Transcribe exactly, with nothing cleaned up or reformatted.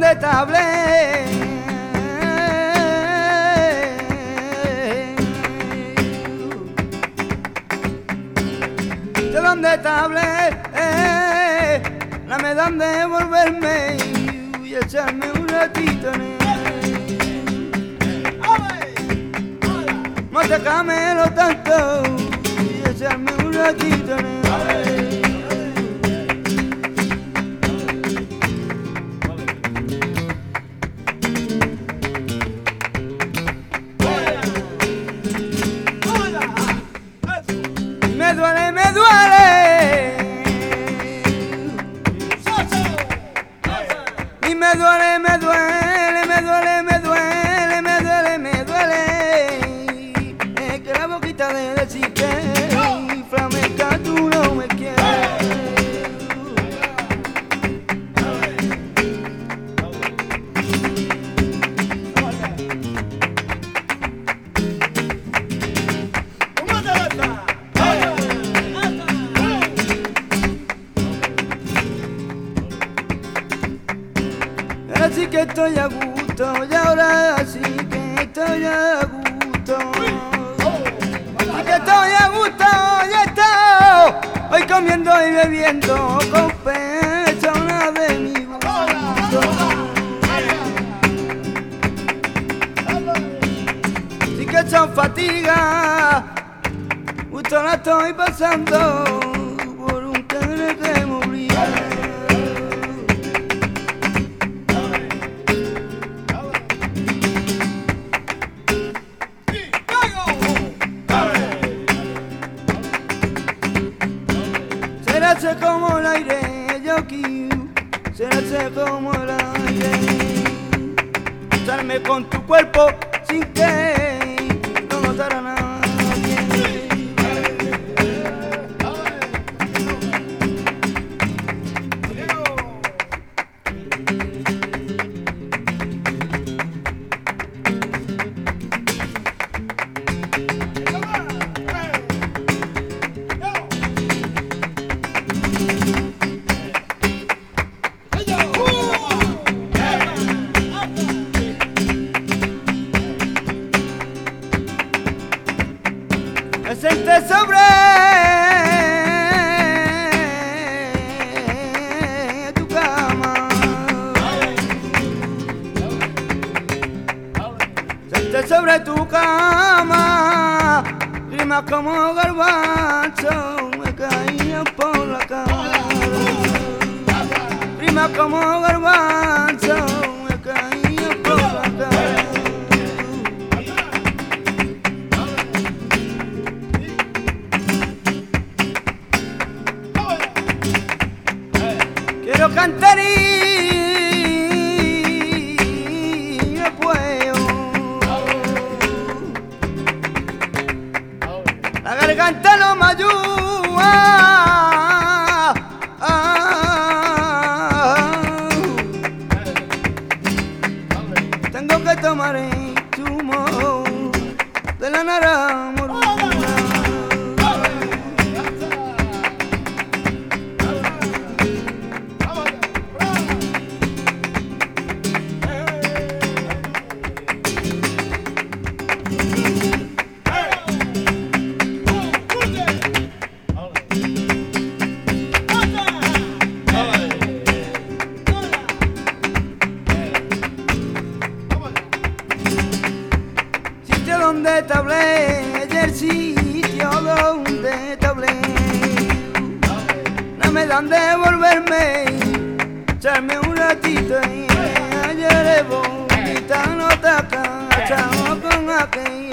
donde te hablé, de donde te hablé, eh, no me dan de volverme y echarme un ratito en él. Machacámelo tanto y echarme un ratito en él. Me duele, me duele. Y me duele, me duele, me duele, me duele, me duele, me duele. Es que la boquita de decir que flamenca tú no me quieres. Ahora sí que estoy a gusto, y ahora sí que estoy a gusto. Sí que estoy a gusto, y estoy hoy comiendo y bebiendo con personas de mi gusto. Sí que son fatigas, gusto la estoy pasando por un querer que me obliga. Será como el aire, yo quiero, será como el aire. Usarme con tu cuerpo sin que no notara nadie. Me senté sobre tu cama, senté sobre tu cama, rimas como garbanzo me caían por la cara, rimas como garbanzo me caían por la cara. Quiero cantar y no puedo. La garganta no me ayuda. Tengo que tomar el zumo de la naranja moruna. Donde te hablé, el sitio donde te hablé, no me dan de volverme, echarme un ratito y ayer bonita no te acá, chao con aquel.